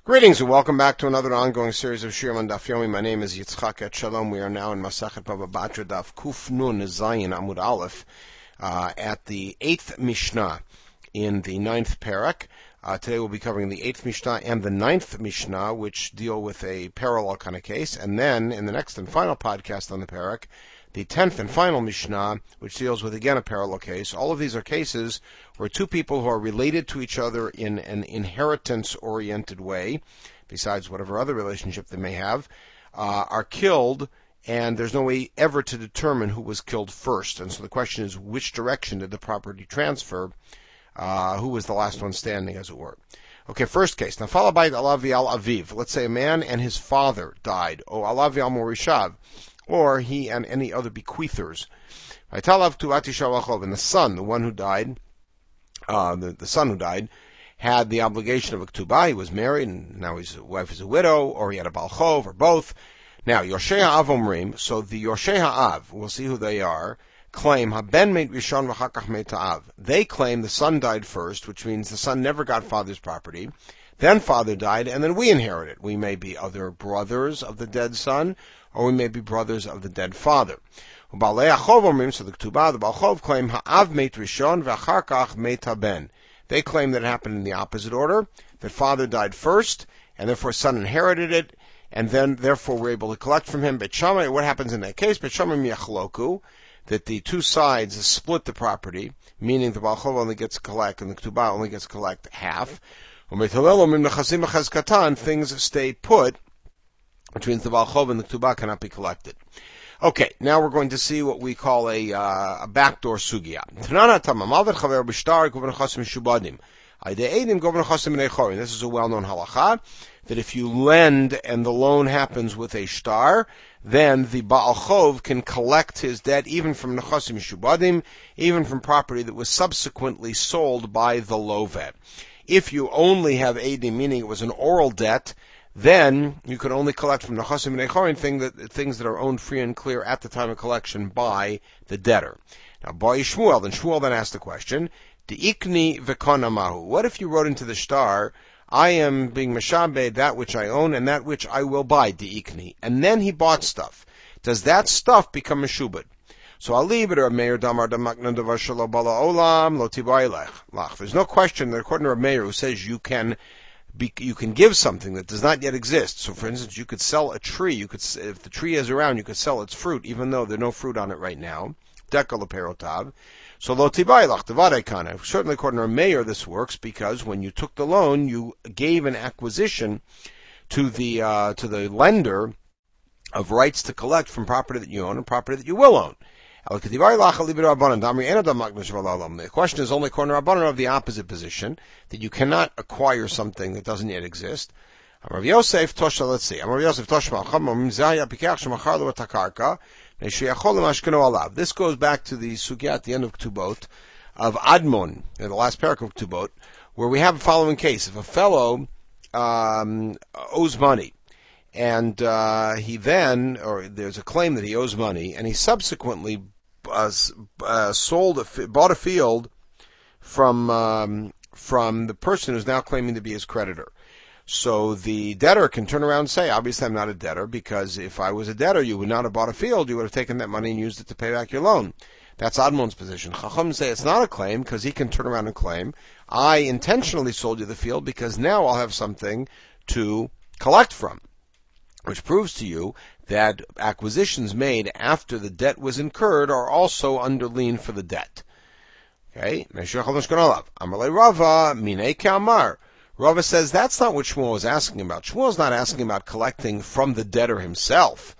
Greetings and welcome back to another ongoing series of Shirim on Daf Yomi. My name is Yitzchak Etshalom. We are now in Masachet Baba Batra Daf Kuf Nun Zayin Amud Aleph at the 8th Mishnah in the 9th Parak. Today we'll be covering the 8th Mishnah and the 9th Mishnah, which deal with a parallel kind of case. And then in the next and final podcast on the Parak, the 10th and final Mishnah, which deals with, again, a parallel case. All of these are cases where two people who are related to each other in an inheritance-oriented way, besides whatever other relationship they may have, are killed, and there's no way ever to determine who was killed first. And so the question is, which direction did the property transfer? Who was the last one standing, as it were? Okay, first case. Now, followed by Alavi al Aviv. Let's say a man and his father died. O Alavi al Morishav. Or he and any other bequeathers. And the son, the one who died, the son who died, had the obligation of a ketubah. He was married, and now his wife is a widow, or he had a balchov, or both. Now, Yoshei Ha'av Omrim, so the Yoshei Ha'av, we'll see who they are, claim, Haben meit rishon v'chakach meit ha'av. They claim the son died first, which means the son never got father's property. Then father died, and then we inherit it. We may be other brothers of the dead son, or we may be brothers of the dead father. So the ketubah, the balchov, claim ha'av meit rishon v'achar kach meit haben. They claim that it happened in the opposite order, that father died first, and therefore son inherited it, and then therefore we're able to collect from him. Bet Shammai, what happens in that case? Bet Shammai miyachloku, that the two sides split the property, meaning the balchov only gets to collect and the ketubah only gets to collect half. Things stay put, which means the balchov and the ketubah cannot be collected. Okay, now we're going to see what we call a backdoor sugya. This is a well-known halacha, that if you lend and the loan happens with a shtar, then the ba'al can collect his debt even from nechasim mishubadim, even from property that was subsequently sold by the lovet. If you only have edim, meaning it was an oral debt, then you can only collect from nechasim nechorim, things that are owned free and clear at the time of collection by the debtor. Now, by Shmuel, then Shmuel then asked the question, De'ikni v'kona mahu. What if you wrote into the shtar, I am being meshabed that which I own and that which I will buy, De'ikni. And then he bought stuff. Does that stuff become meshubed? So I'll leave it, or Meir Damar Damakna Davar Shalo Bala Olam, Lo Tibaylech. There's no question that according to Rav Meir, who says you can give something that does not yet exist. So for instance, you could sell a tree, if the tree is around, you could sell its fruit, even though there's no fruit on it right now. Dekal Perotav. So Lo Tibaylech, Devarekana. Certainly according to Rav Meir, this works because when you took the loan, you gave an acquisition to the lender of rights to collect from property that you own and property that you will own. The question is only according to Rabbanan of the opposite position, that you cannot acquire something that doesn't yet exist. Rav Yosef Tosha, let's see. Rav Yosef Toshma, this goes back to the sugya at the end of Ketubot, of Admon, in the last parak of Ketubot, where we have the following case. If a fellow owes money, and there's a claim that he owes money, and he subsequently bought a field from the person who's now claiming to be his creditor. So the debtor can turn around and say, obviously I'm not a debtor, because if I was a debtor, you would not have bought a field, you would have taken that money and used it to pay back your loan. That's Admon's position. Chacham say it's not a claim, because he can turn around and claim, I intentionally sold you the field because now I'll have something to collect from. Which proves to you that acquisitions made after the debt was incurred are also under lien for the debt. Okay? Rava says that's not what Shmuel is asking about. Shmuel is not asking about collecting from the debtor himself.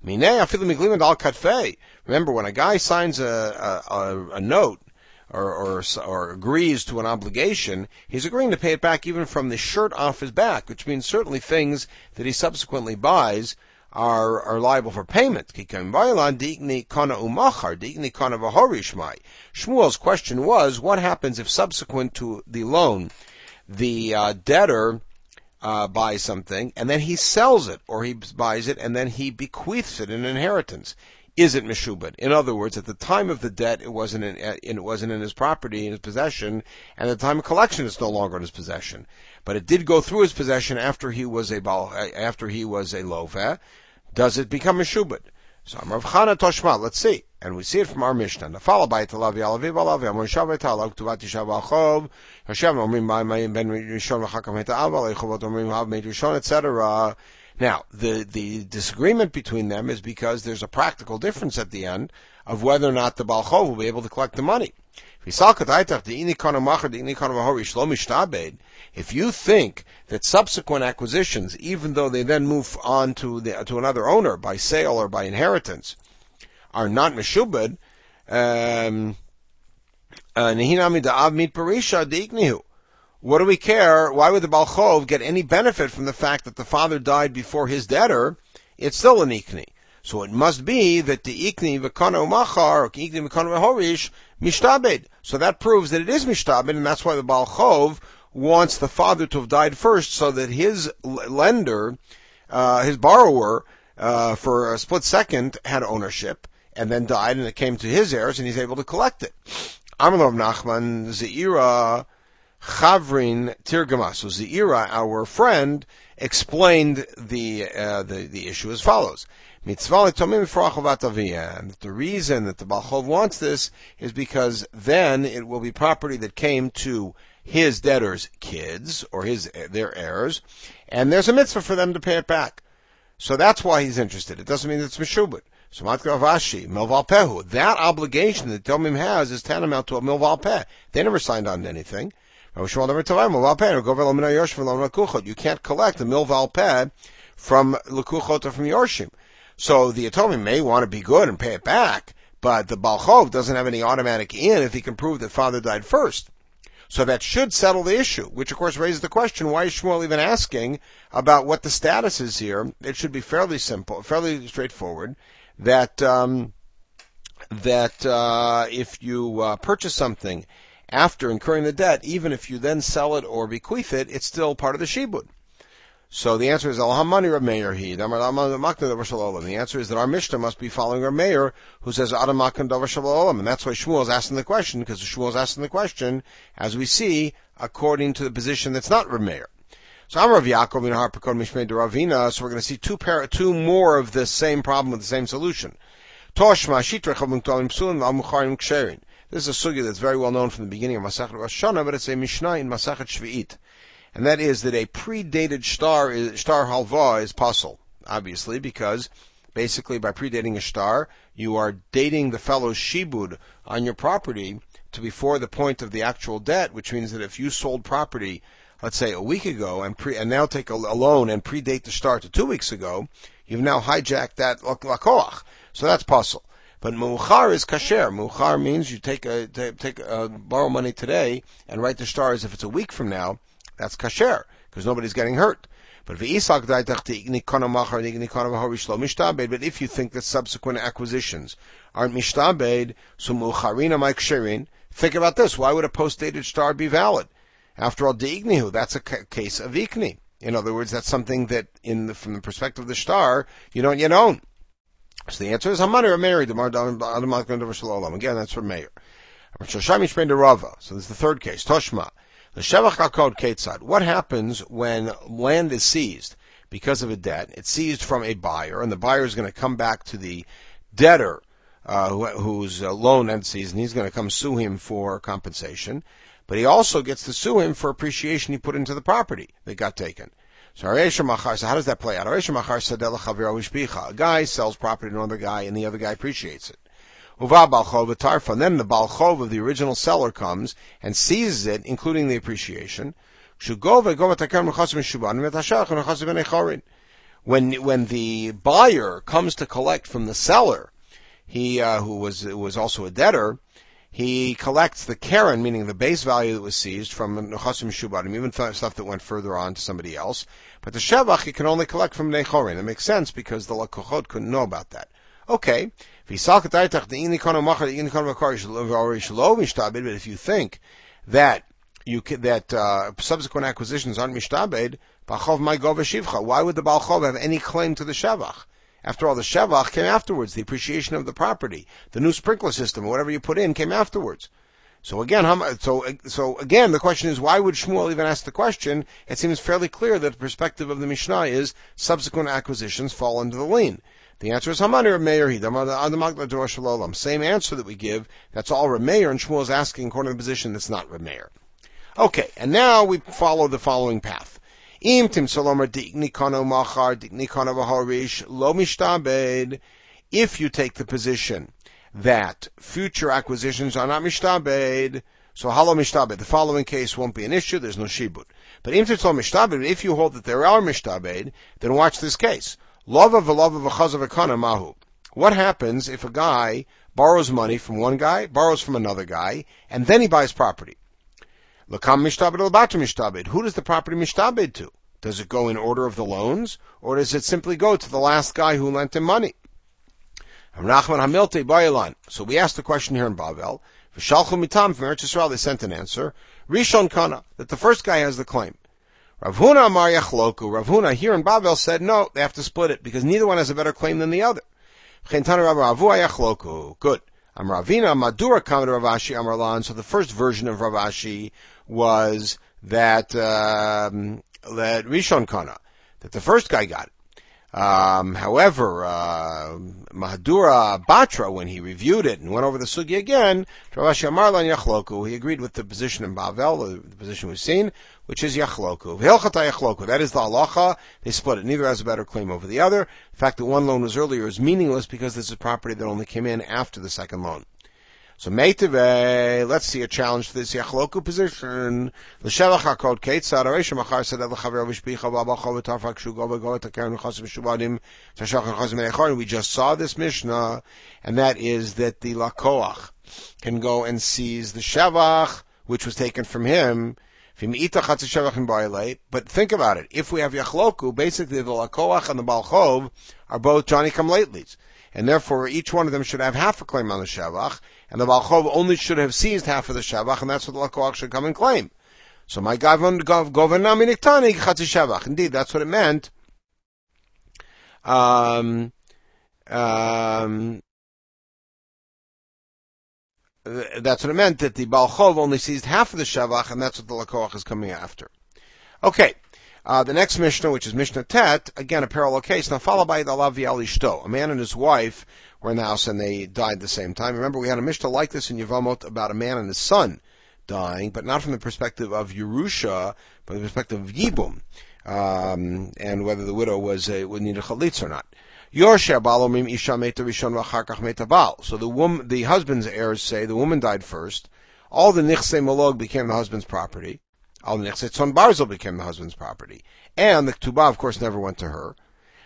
Remember, when a guy signs a note, or agrees to an obligation, he's agreeing to pay it back even from the shirt off his back, which means certainly things that he subsequently buys are liable for payment. Shmuel's question was, what happens if subsequent to the loan, the debtor buys something, and then he sells it, or he buys it, and then he bequeaths it in inheritance? is it meshubad? In other words, at the time of the debt, it wasn't in his property, in his possession, and at the time of collection, it's no longer in his possession. But it did go through his possession after he was a loveh. Does it become meshubad? So Amar Rav Chana Toshma, let's see. And we see it from our Mishnah. Followed by Talavi Alavi Balavi, Amar Shavet Talak Tuvat Yishav Achov, Hashem Omrim Ben Rishon V'Chakam Heta Aval, Echovot Omrim Hav Meit Rishon, etc. Now, the disagreement between them is because there's a practical difference at the end of whether or not the Baal Chov will be able to collect the money. If you think that subsequent acquisitions, even though they then move on to another owner by sale or by inheritance, are not meshubad, what do we care? Why would the Baal Chov get any benefit from the fact that the father died before his debtor? It's still an ikni. So it must be that the ikni v'kana umachar or ikni v'kana v'horish mishtabed. So that proves that it is mishtabed, and that's why the Baal Chov wants the father to have died first, so that his lender, his borrower, for a split second had ownership and then died, and it came to his heirs, and he's able to collect it. Amar Rav Nachman Zeira Chavrin Tirgama. So Zeira, our friend, explained the issue as follows. And the reason that the Baal Chov wants this is because then it will be property that came to his debtor's kids or their heirs, and there's a mitzvah for them to pay it back. So that's why he's interested. It doesn't mean that it's meshubad. So Matkav Ashi, Milval Pehu, that obligation that Tomim has is tantamount to a Milval Peh. They never signed on to anything. You can't collect the Milval Peh from Lekuchot or from Yorshim. So the Atomim may want to be good and pay it back, but the Baal Chov doesn't have any automatic in if he can prove that father died first. So that should settle the issue, which of course raises the question, why is Shmuel even asking about what the status is here? It should be fairly simple, fairly straightforward, that if you purchase something after incurring the debt, even if you then sell it or bequeath it, it's still part of the shibud. So the answer is Alhamani Rav Meir he. The answer is that our Mishnah must be following Rav Meir, who says Adam Makan Davar Shalom, and that's why Shmuel is asking the question, because Shmuel is asking the question, as we see, according to the position that's not Rav Meir. So I'm Rav Yaakov in Harpakon Mishmei Ravina. So we're going to see two more of this same problem with the same solution. Toshma Shitra Chavim K'Alim Psulim Al-Mucharim Ksherin. This is a sugya that's very well known from the beginning of Masachet Rosh Hashanah, but it's a Mishnah in Masachet Shvi'it. And that is that a predated shtar halva is pasul, obviously, because basically by predating a shtar, you are dating the fellow's shibud on your property to before the point of the actual debt, which means that if you sold property, let's say a week ago, and now take a loan and predate the shtar to 2 weeks ago, you've now hijacked that lakoach. So that's pasul. But mu'char is kasher. Mu'char means you borrow money today and write the shtar as if it's a week from now. That's kasher, because nobody's getting hurt. But if you think that subsequent acquisitions aren't mishtabed, so mu'charina ma'ksherin, think about this. Why would a post-dated shtar be valid? After all, de'ignihu, that's a case of ikni. In other words, that's something that, from the perspective of the shtar, you don't yet own. So the answer is Hamani or Meir. Again, that's from Meir. So this is the third case. Toshma. The Shevach HaKod Ketzad. What happens when land is seized because of a debt? It's seized from a buyer, and the buyer is going to come back to the debtor whose loan ends seized, and he's going to come sue him for compensation. But he also gets to sue him for appreciation he put into the property that got taken. So how does that play out? A guy sells property to another guy, and the other guy appreciates it. And then the Baal Chov of the original seller comes and seizes it, including the appreciation. When the buyer comes to collect from the seller, he who was also a debtor, he collects the keren, meaning the base value that was seized from Nechasim Shubanim, even stuff that went further on to somebody else. But the Shevach he can only collect from Bnei Chorin. That makes sense because the Lakochot couldn't know about that. Okay. But if you think that subsequent acquisitions aren't mishtabed, why would the Baal Chov have any claim to the Shevach? After all, the shevach came afterwards. The appreciation of the property, the new sprinkler system, whatever you put in, came afterwards. So again, the question is, why would Shmuel even ask the question? It seems fairly clear that the perspective of the Mishnah is subsequent acquisitions fall under the lien. The answer is Hamani Rameir Hidam. Same answer that we give. That's all Rameir, and Shmuel is asking according to the position that's not Rameir. Okay, and now we follow the following path. Im tim salomer diknikano machar diknikano v'harish lo mishtabed. If you take the position that future acquisitions are not mishtabed, so halo mishtabed, the following case won't be an issue, there's no shibud. But im tim salomer mishtabed, if you hold that there are mishtabed, then watch this case. Lova v'lova v'chazav v'kana mahu. What happens if a guy borrows money from one guy, borrows from another guy, and then he buys property? L'kam mishtabed l'batu mishtabed. Who does the property mishtabed to? Does it go in order of the loans, or does it simply go to the last guy who lent him money? So we asked the question here in Bavel. V'shalchu mitam from Eretz Yisrael, they sent an answer. Rishon kana, that the first guy has the claim. Rav Huna amar yachloku. Rav Huna here in Bavel said no, they have to split it because neither one has a better claim than the other. Good. Amravina madura kamed Rav Ashi amarlan. So the first version of Rav Ashi was that Rishon kana, that the first guy got it. However, Mahadura Batra, when he reviewed it and went over the sugi again, Rav Ashi amarlan yachloku. He agreed with the position in Bavel, the position we've seen, which is yachloku. V'hilchata yachloku. That is the halacha. They split it. Neither has a better claim over the other. The fact that one loan was earlier is meaningless because this is property that only came in after the second loan. So Meiteve, let's see a challenge for this yachloku position. L'shevach hakod keitzad areisha machar seded l'chaver v'shpicha v'abacho v'tarfak shugo v'go v'takern v'chasim v'shubadim tashach v'chasim v'echor. We just saw this Mishnah, and that is that the lakoach can go and seize the shevach, which was taken from him. But think about it. If we have yachloku, basically the lakoach and the balchov are both Johnny-come-latelys. And therefore, each one of them should have half a claim on the shevach, and the balchov only should have seized half of the shevach, and that's what the lakoach should come and claim. So my gavon governami niktani chatzi shevach. Indeed, that's what it meant. That's what it meant, that the balchov only seized half of the shevach, and that's what the lakoach is coming after. Okay. The next Mishnah, which is Mishnah Tet, again a parallel case, now followed by the Lavi Alishto. A man and his wife were in the house and they died at the same time. Remember, we had a Mishnah like this in Yevamot about a man and his son dying, but not from the perspective of Yerusha, but from the perspective of Yibum, and whether the widow would need a chalitz or not. So the husband's heirs say the woman died first. All the nichsei malog became the husband's property. All the nichsei tzon barzel became the husband's property. And the ketubah, of course, never went to her.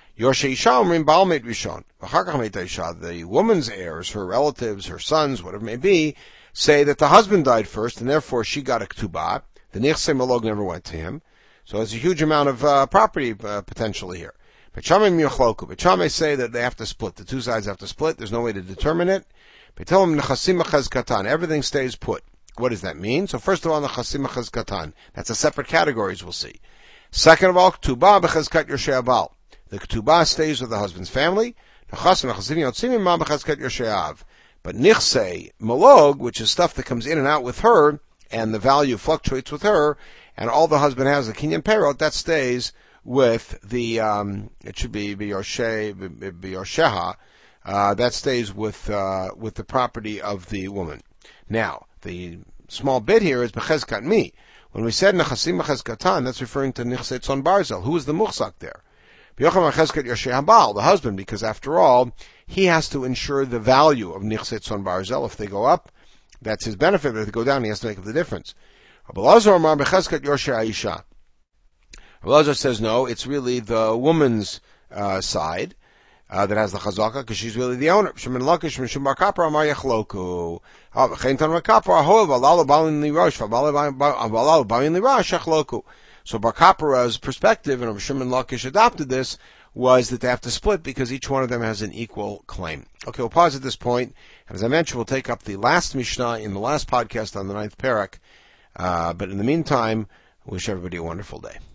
The woman's heirs, her relatives, her sons, whatever it may be, say that the husband died first, and therefore she got a ketubah. The nichsei malog never went to him. So it's a huge amount of property potentially here. Beit Shammai say that they have to split. The two sides have to split. There's no way to determine it. Everything stays put. What does that mean? So first of all, nechasim katan. That's a separate category, as we'll see. Second of all, ketubah b'chazkat yoshei abal. The ketubah stays with the husband's family. But nichsei malog, which is stuff that comes in and out with her, and the value fluctuates with her, and all the husband has, the kinyan perot, that stays with the, it should be b'yorsheha, that stays with the property of the woman. Now, the small bit here is b'chezkat mi. When we said nechasim b'chezkatan, that's referring to nichsei tzon barzel. Who is the muchzak there? B'yocham b'chezkat yoshei habal, the husband, because after all, he has to ensure the value of nichsei tzon barzel. If they go up, that's his benefit, but if they go down, he has to make up the difference. Abelazar amar b'chezkat yoshei aisha. Abelazar says no, it's really the woman's side that has the chazaka, because she's really the owner. Shemin lakish mishum bar kapra amar yachloku. Chentan bar kapra ahoy v'alalu balin lirash v'alalu balin lirash yachloku. So bar kapra's perspective, and Shemin Lakish adopted this, was that they have to split because each one of them has an equal claim. Okay, we'll pause at this point, and as I mentioned, we'll take up the last Mishnah in the last podcast on the 9th parak. But in the meantime, wish everybody a wonderful day.